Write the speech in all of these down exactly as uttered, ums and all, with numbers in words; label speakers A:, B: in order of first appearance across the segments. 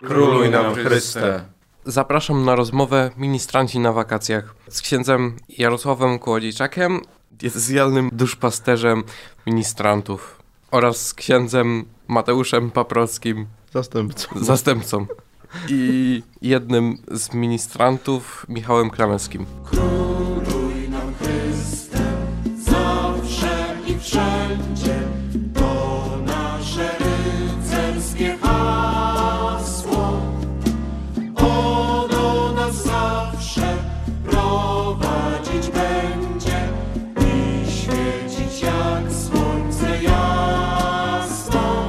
A: Króluj nam Chryste.
B: Zapraszam na rozmowę Ministranci na wakacjach z księdzem Jarosławem Kołodziejczakiem, diecezjalnym duszpasterzem ministrantów, oraz z księdzem Mateuszem Paprockim,
A: Zastępcą.
B: zastępcą i jednym z ministrantów, Michałem Krameckim.
C: Króluj nam Chryste, zawsze i wszędzie, to nasze rycerskie hasło. Ono nas zawsze prowadzić będzie i świecić jak słońce jasno.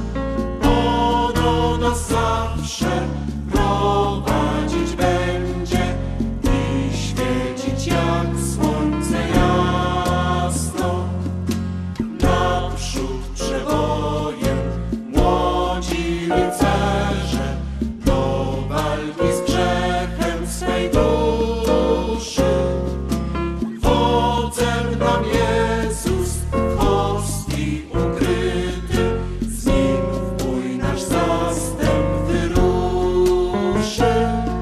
C: Ono nas zawsze prowadzić będzie i świecić jak słońce jasno. Naprzód przebojem młodzi rycerze do walki z grzechem swej duszy. Wodzem nam Jezus w hostii ukryty, z Nim w bój nasz zastęp wyruszy.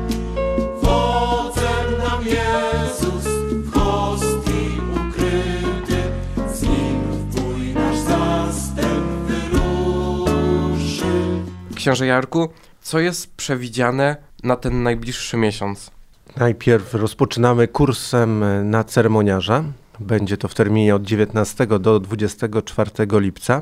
C: Wodzem nam Jezus w hostii ukryty, z Nim w bój nasz zastęp wyruszy.
B: Księże Jarku, co jest przewidziane na ten najbliższy miesiąc?
A: Najpierw rozpoczynamy kursem na ceremoniarza. Będzie to w terminie od dziewiętnastego do dwudziestego czwartego lipca.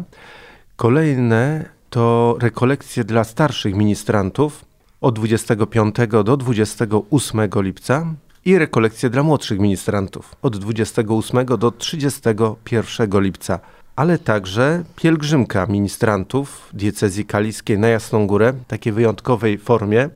A: Kolejne to rekolekcje dla starszych ministrantów od dwudziestego piątego do dwudziestego ósmego lipca i rekolekcje dla młodszych ministrantów od dwudziestego ósmego do trzydziestego pierwszego lipca. Ale także pielgrzymka ministrantów diecezji kaliskiej na Jasną Górę, w takiej wyjątkowej formie,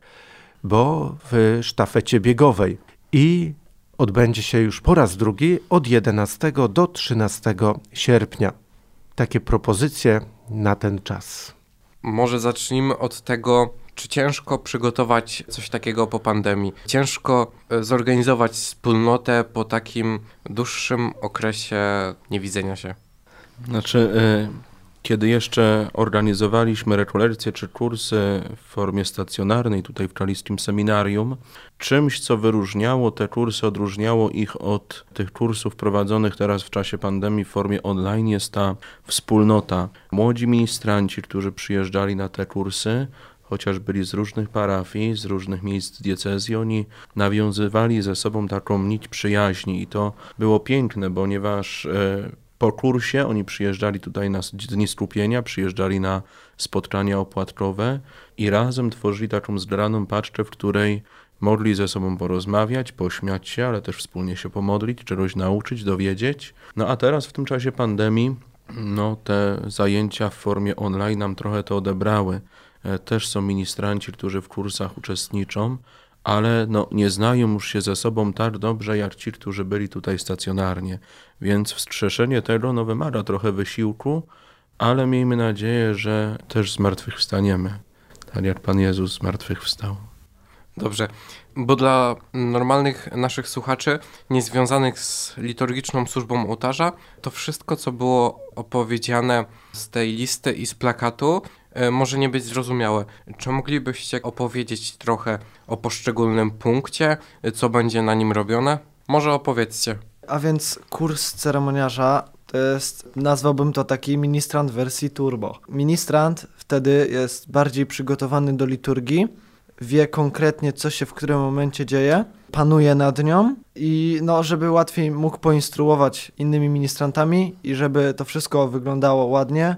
A: bo w sztafecie biegowej. I odbędzie się już po raz drugi od jedenastego do trzynastego sierpnia. Takie propozycje na ten czas.
B: Może zacznijmy od tego, czy ciężko przygotować coś takiego po pandemii. Ciężko e, zorganizować wspólnotę po takim dłuższym okresie niewidzenia się.
D: Znaczy, y, kiedy jeszcze organizowaliśmy rekolekcje czy kursy w formie stacjonarnej tutaj w Kaliskim Seminarium, czymś, co wyróżniało te kursy, odróżniało ich od tych kursów prowadzonych teraz w czasie pandemii w formie online, jest ta wspólnota. Młodzi ministranci, którzy przyjeżdżali na te kursy, chociaż byli z różnych parafii, z różnych miejsc diecezji, oni nawiązywali ze sobą taką nić przyjaźni i to było piękne, ponieważ y, po kursie oni przyjeżdżali tutaj na dni skupienia, przyjeżdżali na spotkania opłatkowe i razem tworzyli taką zgraną paczkę, w której mogli ze sobą porozmawiać, pośmiać się, ale też wspólnie się pomodlić, czegoś nauczyć, dowiedzieć. No a teraz w tym czasie pandemii, no te zajęcia w formie online nam trochę to odebrały. Też są ministranci, którzy w kursach uczestniczą, ale no, nie znają już się ze sobą tak dobrze jak ci, którzy byli tutaj stacjonarnie. Więc wskrzeszenie tego no, wymaga trochę wysiłku, ale miejmy nadzieję, że też zmartwychwstaniemy, tak jak Pan Jezus zmartwychwstał.
B: Dobrze, bo dla normalnych naszych słuchaczy, niezwiązanych z liturgiczną służbą ołtarza, to wszystko, co było opowiedziane z tej listy i z plakatu, może nie być zrozumiałe. Czy moglibyście opowiedzieć trochę o poszczególnym punkcie, co będzie na nim robione? Może opowiedzcie.
E: A więc kurs ceremoniarza to jest, nazwałbym to taki ministrant wersji turbo. Ministrant wtedy jest bardziej przygotowany do liturgii, wie konkretnie, co się w którym momencie dzieje, panuje nad nią i no, żeby łatwiej mógł poinstruować innymi ministrantami i żeby to wszystko wyglądało ładnie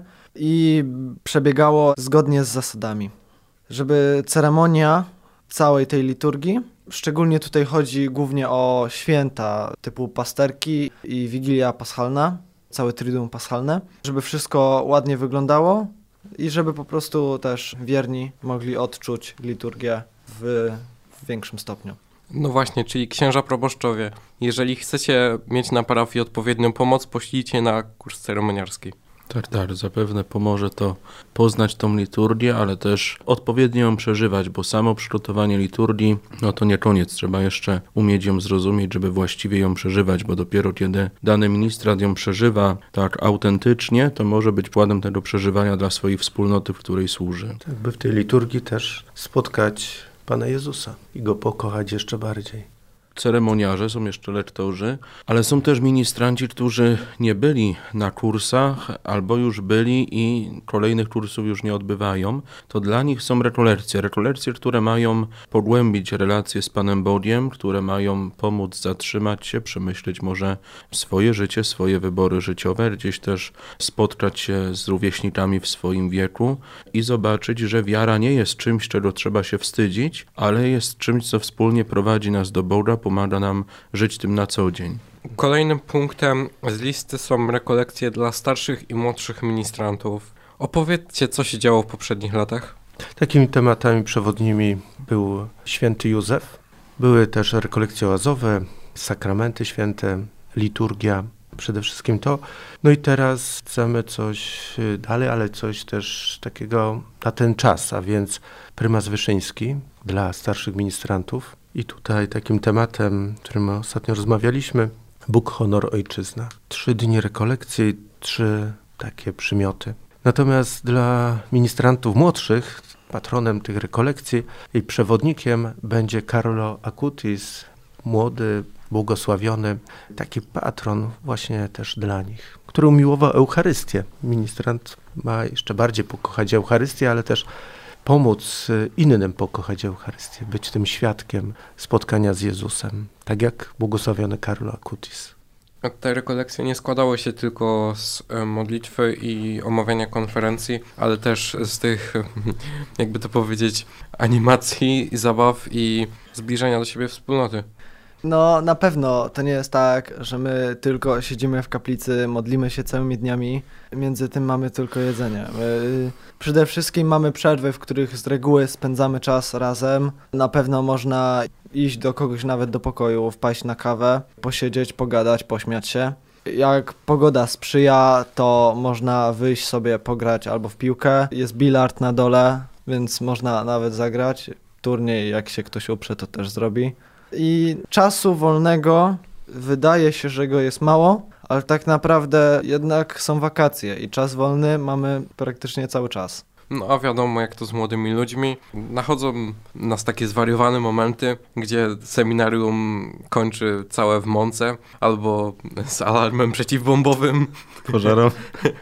E: i przebiegało zgodnie z zasadami. Żeby ceremonia całej tej liturgii, szczególnie tutaj chodzi głównie o święta typu pasterki i Wigilia Paschalna, całe Triduum Paschalne, żeby wszystko ładnie wyglądało i żeby po prostu też wierni mogli odczuć liturgię w, w większym stopniu.
B: No właśnie, czyli księża proboszczowie, jeżeli chcecie mieć na parafii odpowiednią pomoc, poślijcie na kurs ceremoniarski.
D: Tak, tak, zapewne pomoże to poznać tą liturgię, ale też odpowiednio ją przeżywać, bo samo przygotowanie liturgii, no to nie koniec, trzeba jeszcze umieć ją zrozumieć, żeby właściwie ją przeżywać, bo dopiero kiedy dany ministrant ją przeżywa tak autentycznie, to może być przykładem tego przeżywania dla swojej wspólnoty, w której służy.
A: Tak, by w tej liturgii też spotkać Pana Jezusa i Go pokochać jeszcze bardziej.
D: Ceremoniarze, są jeszcze lektorzy, ale są też ministranci, którzy nie byli na kursach albo już byli i kolejnych kursów już nie odbywają. To dla nich są rekolekcje. Rekolekcje, które mają pogłębić relacje z Panem Bogiem, które mają pomóc zatrzymać się, przemyśleć może swoje życie, swoje wybory życiowe, gdzieś też spotkać się z rówieśnikami w swoim wieku i zobaczyć, że wiara nie jest czymś, czego trzeba się wstydzić, ale jest czymś, co wspólnie prowadzi nas do Boga, pomaga nam żyć tym na co dzień.
B: Kolejnym punktem z listy są rekolekcje dla starszych i młodszych ministrantów. Opowiedzcie, co się działo w poprzednich latach.
A: Takimi tematami przewodnimi był święty Józef. Były też rekolekcje oazowe, sakramenty święte, liturgia, przede wszystkim to. No i teraz chcemy coś dalej, ale coś też takiego na ten czas, a więc prymas Wyszyński dla starszych ministrantów. I tutaj takim tematem, którym ostatnio rozmawialiśmy, Bóg, honor, ojczyzna. Trzy dni rekolekcji i trzy takie przymioty. Natomiast dla ministrantów młodszych, patronem tych rekolekcji i przewodnikiem będzie Carlo Acutis, młody, błogosławiony, taki patron właśnie też dla nich, który umiłował Eucharystię. Ministrant ma jeszcze bardziej pokochać Eucharystię, ale też pomóc innym pokochać Eucharystię, być tym świadkiem spotkania z Jezusem, tak jak błogosławiony Carlo Acutis.
B: Te rekolekcje nie składały się tylko z modlitwy i omawiania konferencji, ale też z tych, jakby to powiedzieć, animacji, zabaw i zbliżenia do siebie wspólnoty.
E: No na pewno to nie jest tak, że my tylko siedzimy w kaplicy, modlimy się całymi dniami, między tym mamy tylko jedzenie. My przede wszystkim mamy przerwy, w których z reguły spędzamy czas razem. Na pewno można iść do kogoś nawet do pokoju, wpaść na kawę, posiedzieć, pogadać, pośmiać się. Jak pogoda sprzyja, to można wyjść sobie pograć albo w piłkę. Jest bilard na dole, więc można nawet zagrać. Turniej, jak się ktoś uprze, to też zrobi. I czasu wolnego wydaje się, że go jest mało, ale tak naprawdę jednak są wakacje i czas wolny mamy praktycznie cały czas.
B: No a wiadomo, jak to z młodymi ludźmi. Nachodzą nas takie zwariowane momenty, gdzie seminarium kończy całe w mące albo z alarmem przeciwbombowym.
D: Pożarowym.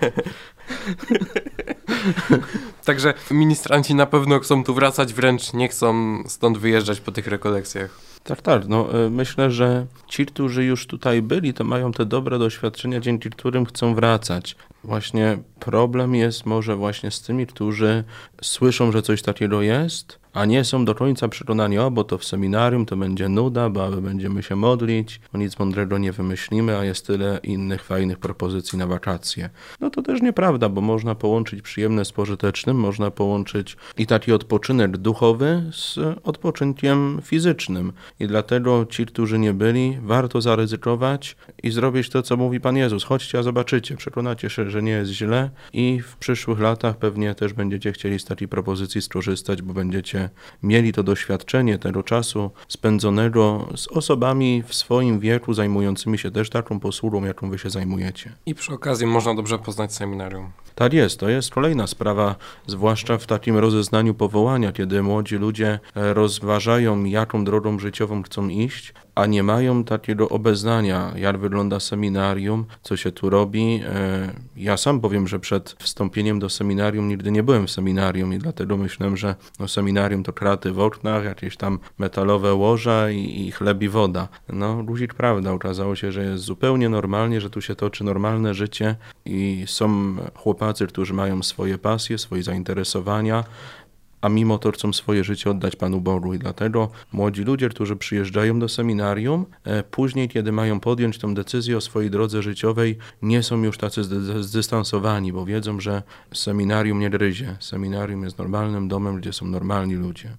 B: Także ministranci na pewno chcą tu wracać, wręcz nie chcą stąd wyjeżdżać po tych rekolekcjach.
D: Tak, tak. No, myślę, że ci, którzy już tutaj byli, to mają te dobre doświadczenia, dzięki którym chcą wracać. Właśnie problem jest może właśnie z tymi, którzy słyszą, że coś takiego jest, a nie są do końca przekonani, o, bo to w seminarium to będzie nuda, bo będziemy się modlić, bo nic mądrego nie wymyślimy, a jest tyle innych fajnych propozycji na wakacje. No to też nieprawda, bo można połączyć przyjemne z pożytecznym, można połączyć i taki odpoczynek duchowy z odpoczynkiem fizycznym. I dlatego ci, którzy nie byli, warto zaryzykować i zrobić to, co mówi Pan Jezus. Chodźcie, a zobaczycie, przekonacie się, że nie jest źle i w przyszłych latach pewnie też będziecie chcieli z takiej propozycji skorzystać, bo będziecie mieli to doświadczenie tego czasu spędzonego z osobami w swoim wieku, zajmującymi się też taką posługą, jaką wy się zajmujecie.
B: I przy okazji można dobrze poznać seminarium.
D: Tak jest, to jest kolejna sprawa, zwłaszcza w takim rozeznaniu powołania, kiedy młodzi ludzie rozważają, jaką drogą życiową chcą iść, a nie mają takiego obeznania, jak wygląda seminarium, co się tu robi. Ja sam powiem, że przed wstąpieniem do seminarium nigdy nie byłem w seminarium i dlatego myślałem, że no, seminarium to kraty w oknach, jakieś tam metalowe łoża i, i chleb i woda. No, guzik prawda, okazało się, że jest zupełnie normalnie, że tu się toczy normalne życie i są chłopacy, którzy mają swoje pasje, swoje zainteresowania, a mimo to chcą swoje życie oddać Panu Bogu i dlatego młodzi ludzie, którzy przyjeżdżają do seminarium, e, później, kiedy mają podjąć tę decyzję o swojej drodze życiowej, nie są już tacy zdystansowani, bo wiedzą, że seminarium nie gryzie. Seminarium jest normalnym domem, gdzie są normalni ludzie.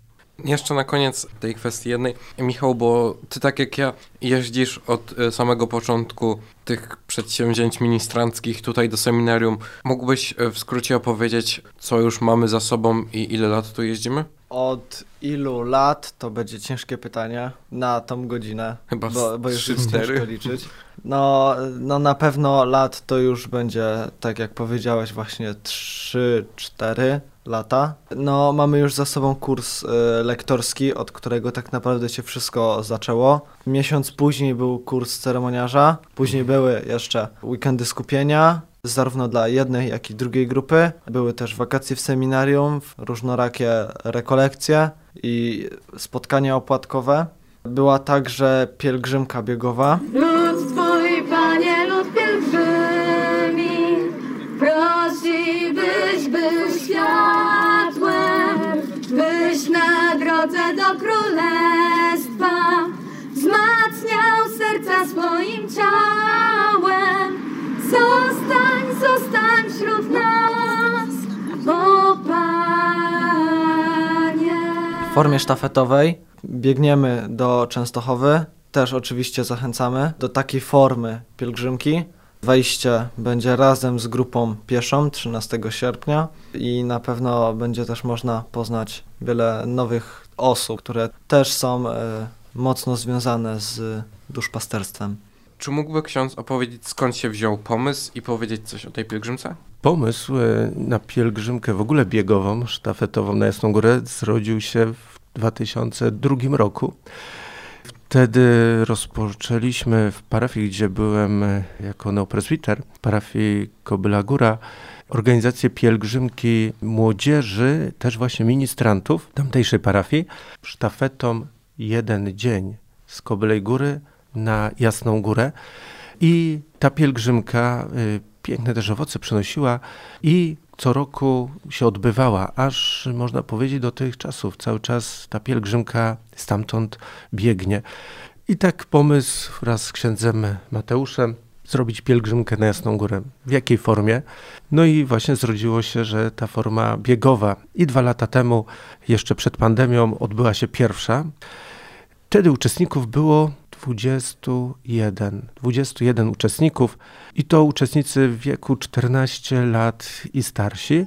B: Jeszcze na koniec tej kwestii jednej. Michał, bo ty tak jak ja jeździsz od samego początku tych przedsięwzięć ministranckich tutaj do seminarium, mógłbyś w skrócie opowiedzieć, co już mamy za sobą i ile lat tu jeździmy?
E: Od ilu lat, to będzie ciężkie pytanie na tą godzinę,
B: Chyba
E: bo, bo już
B: trzy,
E: jest
B: cztery.
E: ciężko liczyć. No, no na pewno lat to już będzie, tak jak powiedziałeś, właśnie trzy cztery lata. No mamy już za sobą kurs y, lektorski, od którego tak naprawdę się wszystko zaczęło. Miesiąc później był kurs ceremoniarza, później były jeszcze weekendy skupienia, zarówno dla jednej, jak i drugiej grupy. Były też wakacje w seminarium, różnorakie rekolekcje i spotkania opłatkowe. Była także pielgrzymka biegowa.
F: Lud Twój, Panie, lud pielgrzymi, prosi, byś był światłem, byś na drodze do królestwa wzmacniał serca swoim ciałem. Zostań, zostań wśród nas, o Panie.
E: W formie sztafetowej biegniemy do Częstochowy. Też oczywiście zachęcamy do takiej formy pielgrzymki. Wejście będzie razem z grupą pieszą trzynastego sierpnia i na pewno będzie też można poznać wiele nowych osób, które też są e, mocno związane z duszpasterstwem.
B: Czy mógłby ksiądz opowiedzieć, skąd się wziął pomysł i powiedzieć coś o tej pielgrzymce?
A: Pomysł na pielgrzymkę w ogóle biegową, sztafetową na Jasną Górę zrodził się w dwa tysiące drugim roku. Wtedy rozpoczęliśmy w parafii, gdzie byłem jako neopresbiter, parafii Kobyla Góra, organizację pielgrzymki młodzieży, też właśnie ministrantów tamtejszej parafii, sztafetą jeden dzień z Kobylej Góry na Jasną Górę. I ta pielgrzymka y, piękne też owoce przynosiła i co roku się odbywała, aż można powiedzieć do tych czasów. Cały czas ta pielgrzymka stamtąd biegnie. I tak pomysł wraz z księdzem Mateuszem zrobić pielgrzymkę na Jasną Górę. W jakiej formie? No i właśnie zrodziło się, że ta forma biegowa. I dwa lata temu, jeszcze przed pandemią, odbyła się pierwsza. Wtedy uczestników było dwudziestu jeden. dwudziestu jeden uczestników i to uczestnicy w wieku czternaście lat i starsi.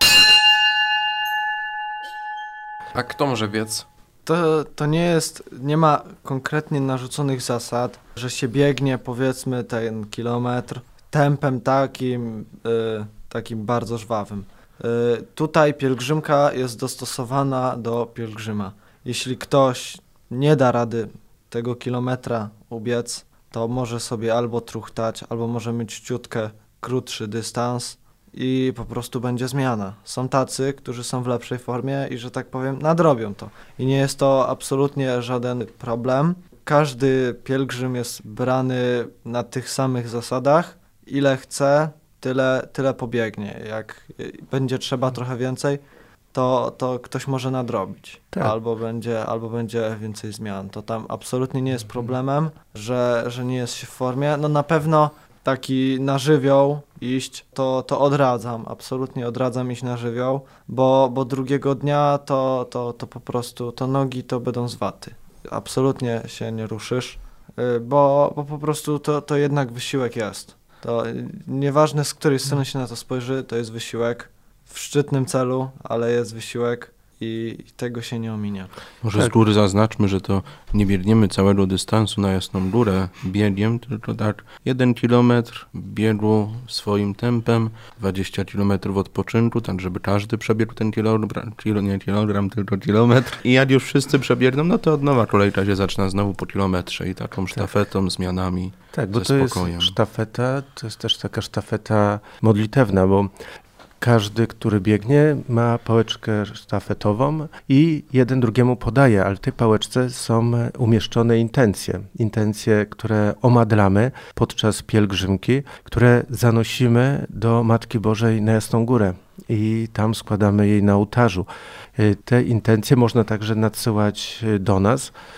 B: A kto może biec?
E: To, to nie jest, nie ma konkretnie narzuconych zasad, że się biegnie powiedzmy ten kilometr tempem takim, y, takim bardzo żwawym. Y, tutaj pielgrzymka jest dostosowana do pielgrzyma. Jeśli ktoś nie da rady tego kilometra ubiec, to może sobie albo truchtać, albo może mieć ciutkę krótszy dystans i po prostu będzie zmiana. Są tacy, którzy są w lepszej formie i, że tak powiem, nadrobią to. I nie jest to absolutnie żaden problem. Każdy pielgrzym jest brany na tych samych zasadach. Ile chce, tyle, tyle pobiegnie. Jak będzie trzeba trochę więcej, to, to ktoś może nadrobić.
A: Tak.
E: Albo będzie, albo będzie więcej zmian. To tam absolutnie nie jest problemem, że, że nie jest się w formie. No na pewno taki na żywioł iść, to, to odradzam, absolutnie odradzam iść na żywioł, bo, bo drugiego dnia to, to, to po prostu, to nogi to będą z waty. Absolutnie się nie ruszysz, bo, bo po prostu to, to jednak wysiłek jest. To nieważne, z której strony się na to spojrzy, to jest wysiłek w szczytnym celu, ale jest wysiłek i tego się nie ominie.
D: Może
A: Tak.
D: z góry zaznaczmy, że to nie biegniemy całego dystansu na Jasną Górę biegiem, tylko tak jeden kilometr biegu swoim tempem, dwadzieścia kilometrów odpoczynku, tak żeby każdy przebiegł ten kilogram, kilo, nie kilogram, tylko kilometr. I jak już wszyscy przebiegną, no to od nowa kolejka się zaczyna znowu po kilometrze i taką sztafetą, zmianami,
A: Tak, bo
D: ze
A: to
D: spokojem.
A: jest sztafeta, to jest też taka sztafeta modlitewna, bo każdy, który biegnie, ma pałeczkę sztafetową i jeden drugiemu podaje, ale w tej pałeczce są umieszczone intencje. Intencje, które omadlamy podczas pielgrzymki, które zanosimy do Matki Bożej na Jasną Górę i tam składamy jej na ołtarzu. Te intencje można także nadsyłać do nas.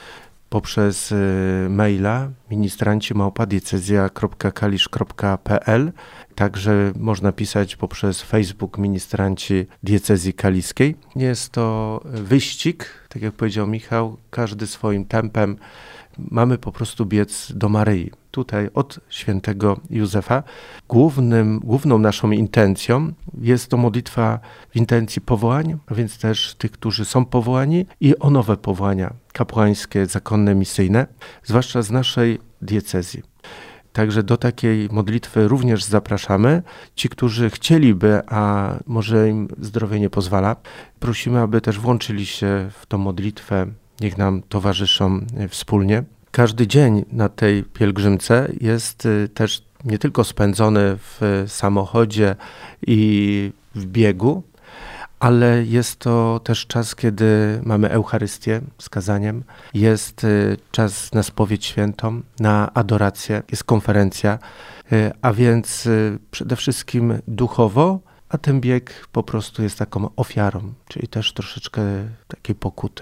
A: poprzez maila ministranci małpa diecezja kropka kalisz kropka pe el. Także można pisać poprzez Facebook ministranci diecezji kaliskiej. Jest to wyścig, tak jak powiedział Michał, każdy swoim tempem. Mamy po prostu biec do Maryi. Tutaj od świętego Józefa. Głównym, główną naszą intencją jest to modlitwa w intencji powołań, a więc też tych, którzy są powołani i o nowe powołania kapłańskie, zakonne, misyjne, zwłaszcza z naszej diecezji. Także do takiej modlitwy również zapraszamy. Ci, którzy chcieliby, a może im zdrowie nie pozwala, prosimy, aby też włączyli się w tą modlitwę. Niech nam towarzyszą wspólnie. Każdy dzień na tej pielgrzymce jest też nie tylko spędzony w samochodzie i w biegu, ale jest to też czas, kiedy mamy Eucharystię z kazaniem, jest czas na spowiedź świętą, na adorację, jest konferencja, a więc przede wszystkim duchowo, a ten bieg po prostu jest taką ofiarą, czyli też troszeczkę takiej pokuty.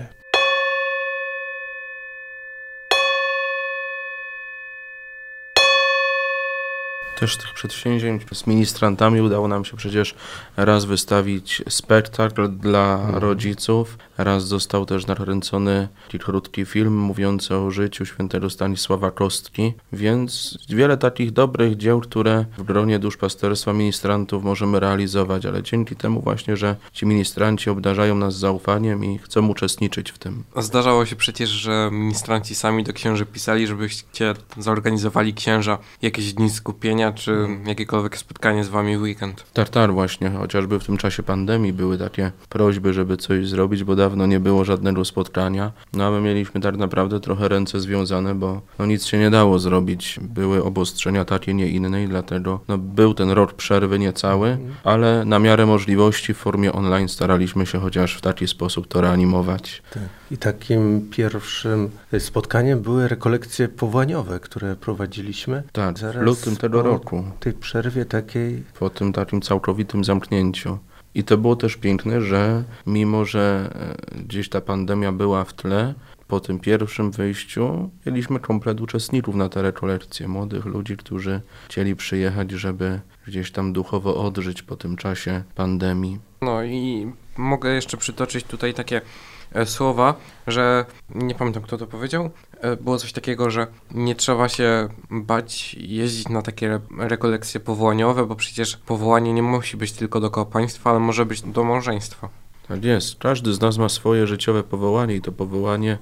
D: Też tych przedsięwzięć z ministrantami udało nam się przecież raz wystawić spektakl dla mhm. rodziców, raz został też nakręcony krótki film mówiący o życiu świętego Stanisława Kostki, więc wiele takich dobrych dzieł, które w gronie duszpasterstwa ministrantów możemy realizować, ale dzięki temu właśnie, że ci ministranci obdarzają nas zaufaniem i chcą uczestniczyć w tym.
B: Zdarzało się przecież, że ministranci sami do księży pisali, żebyście zorganizowali księża jakieś dni skupienia, czy jakiekolwiek spotkanie z wami w weekend.
D: Tak, tak, właśnie. Chociażby w tym czasie pandemii były takie prośby, żeby coś zrobić, bo dawno nie było żadnego spotkania. No a my mieliśmy tak naprawdę trochę ręce związane, bo no nic się nie dało zrobić. Były obostrzenia takie, nie inne i dlatego no, był ten rok przerwy niecały, ale na miarę możliwości w formie online staraliśmy się chociaż w taki sposób to reanimować.
A: Tak. I takim pierwszym spotkaniem były rekolekcje powołaniowe, które prowadziliśmy.
D: Tak,
A: zaraz
D: w lutym tego
A: po
D: roku.
A: tej przerwie takiej.
D: Po tym takim całkowitym zamknięciu. I to było też piękne, że mimo, że gdzieś ta pandemia była w tle, po tym pierwszym wyjściu mieliśmy komplet uczestników na te rekolekcje, młodych ludzi, którzy chcieli przyjechać, żeby gdzieś tam duchowo odżyć po tym czasie pandemii.
B: No i mogę jeszcze przytoczyć tutaj takie słowa, że nie pamiętam, kto to powiedział, było coś takiego, że nie trzeba się bać jeździć na takie re- rekolekcje powołaniowe, bo przecież powołanie nie musi być tylko do kapłaństwa, ale może być do małżeństwa.
D: Tak jest. Każdy z nas ma swoje życiowe powołanie i to powołanie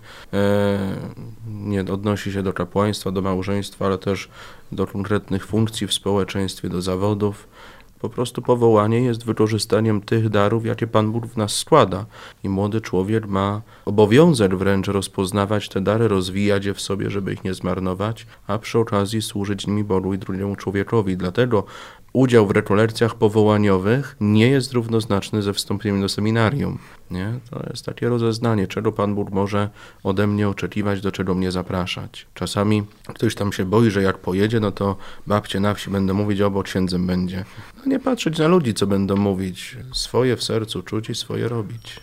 D: e, nie odnosi się do kapłaństwa, do małżeństwa, ale też do konkretnych funkcji w społeczeństwie, do zawodów. Po prostu powołanie jest wykorzystaniem tych darów, jakie Pan Bóg w nas składa. I młody człowiek ma obowiązek wręcz rozpoznawać te dary, rozwijać je w sobie, żeby ich nie zmarnować, a przy okazji służyć nimi Bogu i drugiemu człowiekowi. Dlatego udział w rekolekcjach powołaniowych nie jest równoznaczny ze wstąpieniem do seminarium. Nie? To jest takie rozeznanie, czego Pan Bóg może ode mnie oczekiwać, do czego mnie zapraszać. Czasami ktoś tam się boi, że jak pojedzie, no to babcie na wsi będą mówić, obo księdzem będzie. No nie patrzeć na ludzi, co będą mówić. Swoje w sercu czuć i swoje robić.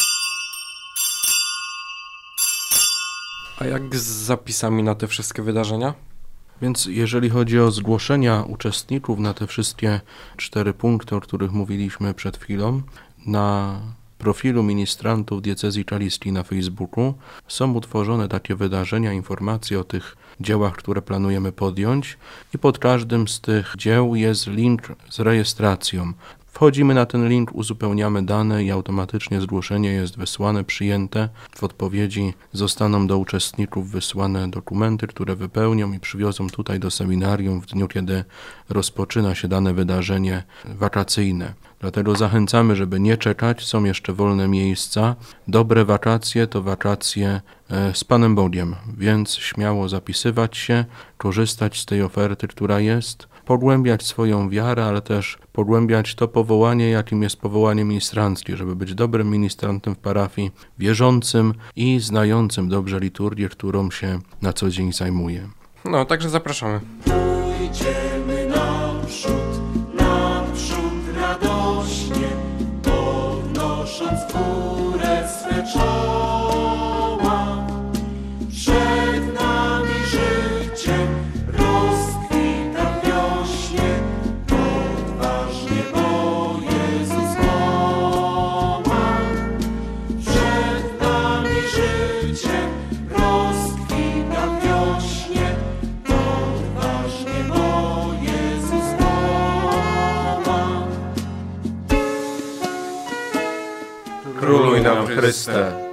B: A jak z zapisami na te wszystkie wydarzenia?
D: Więc jeżeli chodzi o zgłoszenia uczestników na te wszystkie cztery punkty, o których mówiliśmy przed chwilą, na profilu ministrantów diecezji kaliskiej na Facebooku są utworzone takie wydarzenia, informacje o tych dziełach, które planujemy podjąć i pod każdym z tych dzieł jest link z rejestracją. Wchodzimy na ten link, uzupełniamy dane i automatycznie zgłoszenie jest wysłane, przyjęte. W odpowiedzi zostaną do uczestników wysłane dokumenty, które wypełnią i przywiozą tutaj do seminarium w dniu, kiedy rozpoczyna się dane wydarzenie wakacyjne. Dlatego zachęcamy, żeby nie czekać, są jeszcze wolne miejsca. Dobre wakacje to wakacje z Panem Bogiem, więc śmiało zapisywać się, korzystać z tej oferty, która jest, pogłębiać swoją wiarę, ale też pogłębiać to powołanie, jakim jest powołanie ministranckie, żeby być dobrym ministrantem w parafii, wierzącym i znającym dobrze liturgię, którą się na co dzień zajmuje.
B: No, także zapraszamy.
C: Pójdziemy naprzód, naprzód radośnie, podnosząc w górę swe czoła. Przed
D: Króluj nam Chryste.